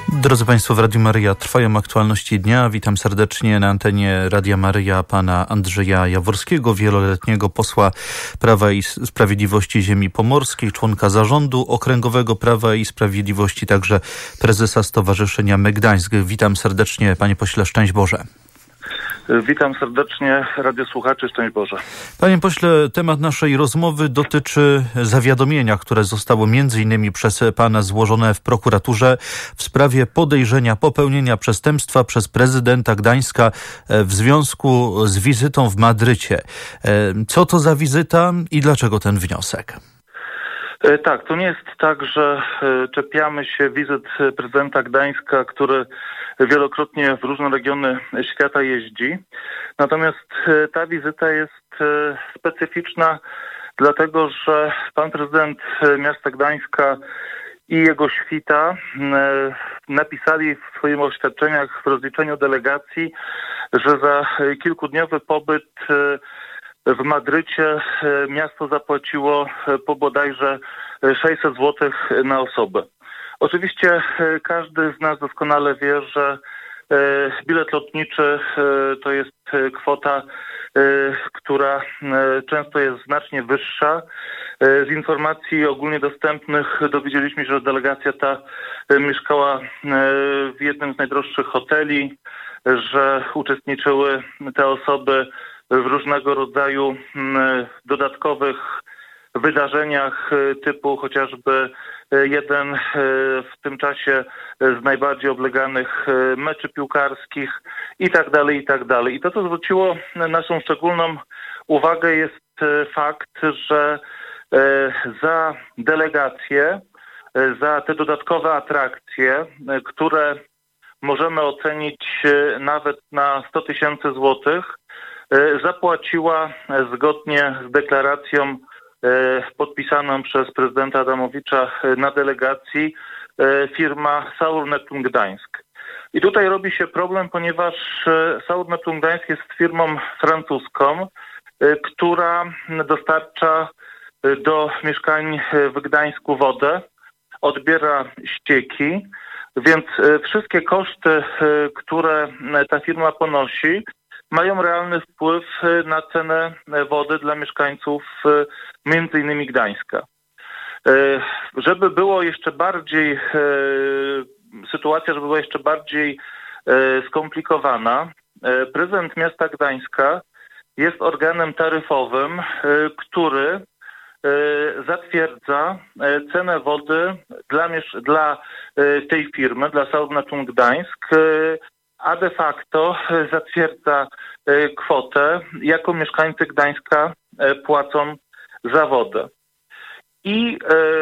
Drodzy Państwo, w Radiu Maryja trwają aktualności dnia. Witam serdecznie na antenie Radia Maryja pana Andrzeja Jaworskiego, wieloletniego posła Prawa i Sprawiedliwości Ziemi Pomorskiej, członka Zarządu Okręgowego Prawa i Sprawiedliwości, także prezesa Stowarzyszenia My Gdańsk. Witam serdecznie, panie pośle, szczęść Boże. Witam serdecznie radiosłuchaczy, szczęść Boże. Panie pośle, temat naszej rozmowy dotyczy zawiadomienia, które zostało m.in. przez pana złożone w prokuraturze w sprawie podejrzenia popełnienia przestępstwa przez prezydenta Gdańska w związku z wizytą w Madrycie. Co to za wizyta i dlaczego ten wniosek? Tak, to nie jest tak, że czepiamy się wizyt prezydenta Gdańska, który wielokrotnie w różne regiony świata jeździ. Natomiast ta wizyta jest specyficzna, dlatego że pan prezydent miasta Gdańska i jego świta napisali w swoich oświadczeniach w rozliczeniu delegacji, że za kilkudniowy pobyt w Madrycie miasto zapłaciło po bodajże 600 zł na osobę. Oczywiście każdy z nas doskonale wie, że bilet lotniczy to jest kwota, która często jest znacznie wyższa. Z informacji ogólnie dostępnych dowiedzieliśmy się, że delegacja ta mieszkała w jednym z najdroższych hoteli, że uczestniczyły te osoby w różnego rodzaju dodatkowych wydarzeniach typu chociażby jeden w tym czasie z najbardziej obleganych meczy piłkarskich i tak dalej, i tak dalej. I to, co zwróciło naszą szczególną uwagę, jest fakt, że za delegację, za te dodatkowe atrakcje, które możemy ocenić nawet na 100 000 złotych, zapłaciła zgodnie z deklaracją podpisaną przez prezydenta Adamowicza na delegacji firma Saur-Neptun Gdańsk. I tutaj robi się problem, ponieważ Saur-Neptun Gdańsk jest firmą francuską, która dostarcza do mieszkań w Gdańsku wodę, odbiera ścieki, więc wszystkie koszty, które ta firma ponosi, mają realny wpływ na cenę wody dla mieszkańców między innymi Gdańska. Żeby było jeszcze bardziej, sytuacja, żeby była jeszcze bardziej skomplikowana, prezydent miasta Gdańska jest organem taryfowym, który zatwierdza cenę wody dla tej firmy, dla Saur-Neptun Gdańsk, a de facto zatwierdza kwotę, jaką mieszkańcy Gdańska płacą za wodę. I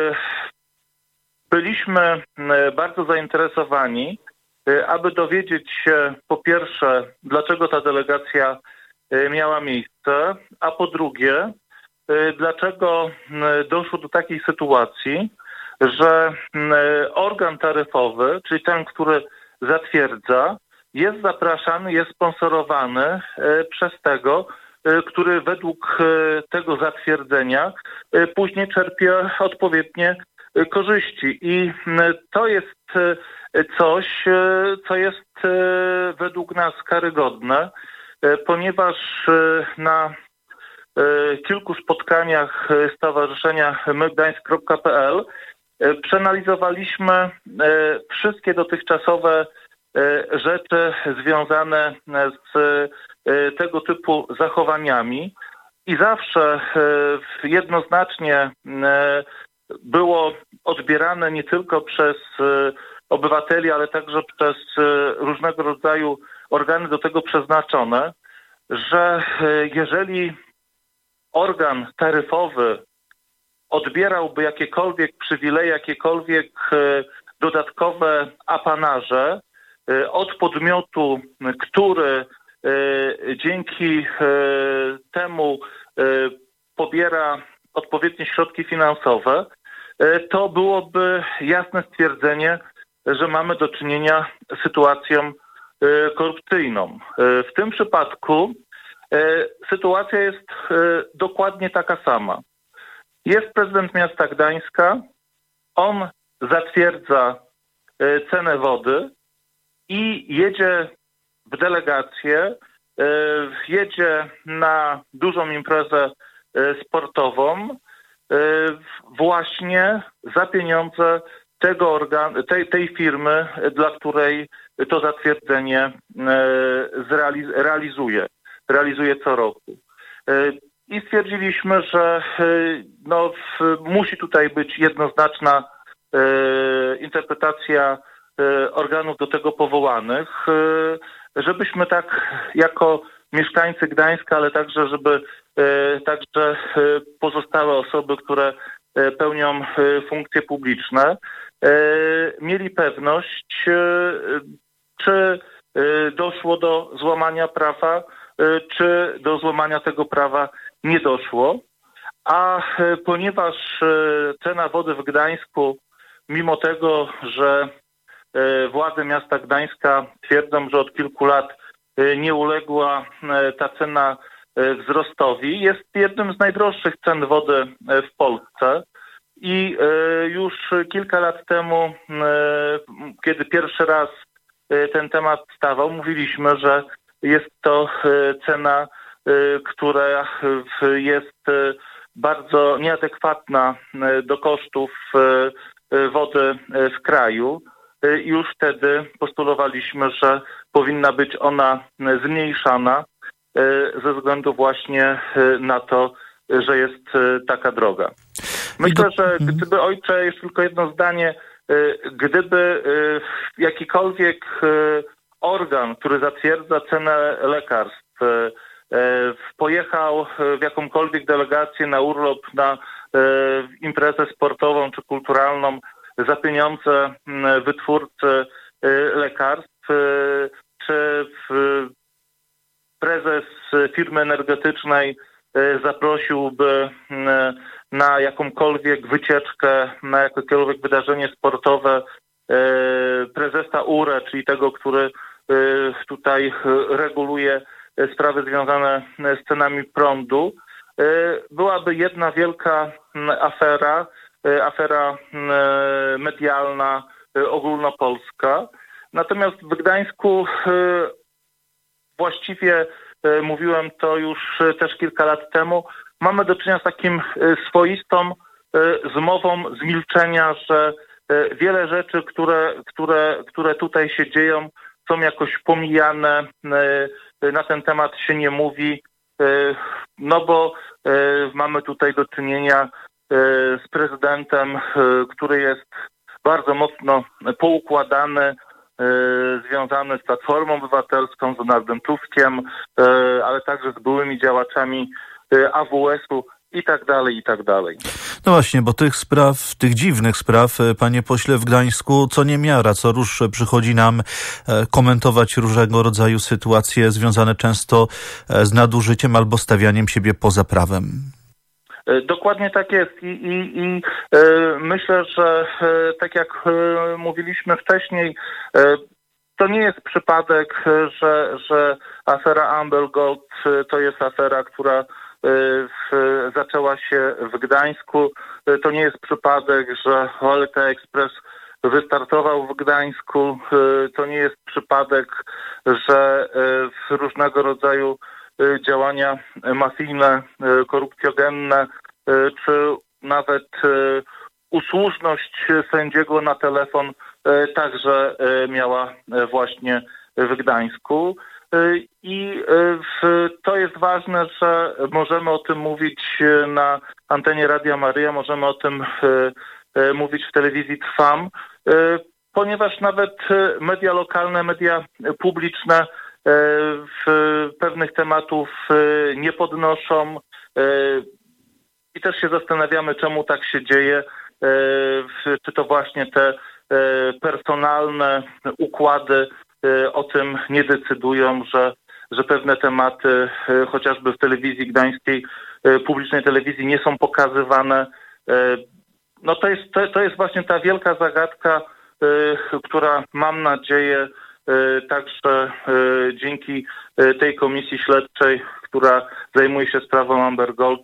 byliśmy bardzo zainteresowani, aby dowiedzieć się po pierwsze, dlaczego ta delegacja miała miejsce, a po drugie, dlaczego doszło do takiej sytuacji, że organ taryfowy, czyli ten, który zatwierdza, jest zapraszany, jest sponsorowany przez tego, który według tego zatwierdzenia później czerpie odpowiednie korzyści. I to jest coś, co jest według nas karygodne, ponieważ na kilku spotkaniach stowarzyszenia mygdańsk.pl przeanalizowaliśmy wszystkie dotychczasowe rzeczy związane z tego typu zachowaniami i zawsze jednoznacznie było odbierane nie tylko przez obywateli, ale także przez różnego rodzaju organy do tego przeznaczone, że jeżeli organ taryfowy odbierałby jakiekolwiek przywileje, jakiekolwiek dodatkowe apanaże od podmiotu, który dzięki temu pobiera odpowiednie środki finansowe, to byłoby jasne stwierdzenie, że mamy do czynienia z sytuacją korupcyjną. W tym przypadku sytuacja jest dokładnie taka sama. Jest prezydent miasta Gdańska, on zatwierdza cenę wody i jedzie w delegację, jedzie na dużą imprezę sportową właśnie za pieniądze tej firmy, dla której to zatwierdzenie realizuje co roku. I stwierdziliśmy, że musi tutaj być jednoznaczna interpretacja organów do tego powołanych, żebyśmy tak jako mieszkańcy Gdańska, ale także żeby także pozostałe osoby, które pełnią funkcje publiczne, mieli pewność, czy doszło do złamania prawa, czy do złamania tego prawa nie doszło. A ponieważ cena wody w Gdańsku, mimo tego, że władze miasta Gdańska twierdzą, że od kilku lat nie uległa ta cena wzrostowi, jest jednym z najdroższych cen wody w Polsce. I już kilka lat temu, kiedy pierwszy raz ten temat stawał, mówiliśmy, że jest to cena, która jest bardzo nieadekwatna do kosztów wody w kraju. Już wtedy postulowaliśmy, że powinna być ona zmniejszana ze względu właśnie na to, że jest taka droga. Myślę, że gdyby, ojcze, jeszcze tylko jedno zdanie, gdyby jakikolwiek organ, który zatwierdza cenę lekarstw, pojechał w jakąkolwiek delegację na urlop, na imprezę sportową czy kulturalną za pieniądze wytwórcy lekarstw, czy prezes firmy energetycznej zaprosiłby na jakąkolwiek wycieczkę, na jakiekolwiek wydarzenie sportowe prezesa URE, czyli tego, który tutaj reguluje sprawy związane z cenami prądu, byłaby jedna wielka afera medialna ogólnopolska. Natomiast w Gdańsku właściwie, mówiłem to już też kilka lat temu, mamy do czynienia z takim swoistą zmową z milczenia, że wiele rzeczy, które tutaj się dzieją, są jakoś pomijane, na ten temat się nie mówi, no bo mamy tutaj do czynienia z prezydentem, który jest bardzo mocno poukładany, związany z Platformą Obywatelską, z Donaldem Tuskiem, ale także z byłymi działaczami AWS-u i tak dalej, i tak dalej. No właśnie, bo tych dziwnych spraw, panie pośle, w Gdańsku co niemiara, co rusz przychodzi nam komentować różnego rodzaju sytuacje związane często z nadużyciem albo stawianiem siebie poza prawem. Dokładnie tak jest i myślę, że tak jak mówiliśmy wcześniej, to nie jest przypadek, że afera Amber Gold to jest afera, która zaczęła się w Gdańsku. To nie jest przypadek, że OLT Express wystartował w Gdańsku. To nie jest przypadek, że różnego rodzaju działania mafijne, korupcjogenne, czy nawet usłużność sędziego na telefon także miała właśnie w Gdańsku. I to jest ważne, że możemy o tym mówić na antenie Radia Maryja, możemy o tym mówić w telewizji Trwam, ponieważ nawet media lokalne, media publiczne pewnych tematów nie podnoszą i też się zastanawiamy, czemu tak się dzieje, czy to właśnie te personalne układy o tym nie decydują, że pewne tematy chociażby w telewizji gdańskiej, publicznej telewizji nie są pokazywane. No to jest właśnie ta wielka zagadka, która, mam nadzieję, także dzięki tej komisji śledczej, która zajmuje się sprawą Amber Gold,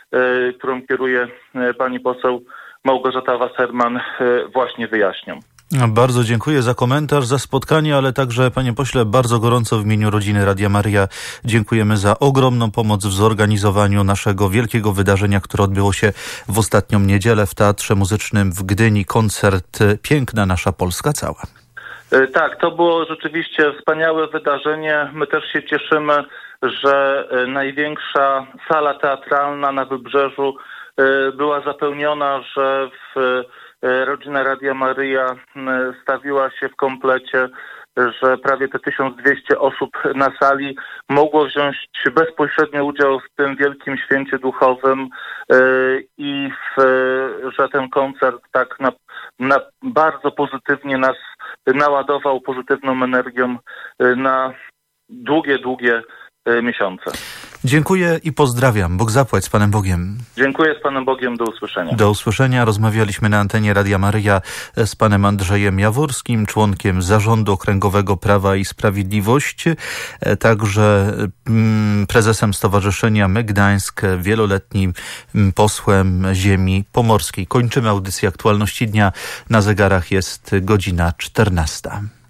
którą kieruje pani poseł Małgorzata Wasserman, właśnie wyjaśnią. Bardzo dziękuję za komentarz, za spotkanie, ale także, panie pośle, bardzo gorąco w imieniu rodziny Radia Maryja dziękujemy za ogromną pomoc w zorganizowaniu naszego wielkiego wydarzenia, które odbyło się w ostatnią niedzielę w Teatrze Muzycznym w Gdyni. Koncert Piękna Nasza Polska Cała. Tak, to było rzeczywiście wspaniałe wydarzenie. My też się cieszymy, że największa sala teatralna na Wybrzeżu była zapełniona, że rodzina Radia Maryja stawiła się w komplecie, że prawie te 1200 osób na sali mogło wziąć bezpośredni udział w tym wielkim święcie duchowym i że ten koncert tak bardzo pozytywnie nas naładował pozytywną energią na długie miesiące. Dziękuję i pozdrawiam. Bóg zapłać z Panem Bogiem. Dziękuję, z Panem Bogiem. Do usłyszenia. Do usłyszenia. Rozmawialiśmy na antenie Radia Maryja z panem Andrzejem Jaworskim, członkiem Zarządu Okręgowego Prawa i Sprawiedliwość, także prezesem Stowarzyszenia My Gdańsk, wieloletnim posłem ziemi pomorskiej. Kończymy audycję Aktualności Dnia. Na zegarach jest godzina 14.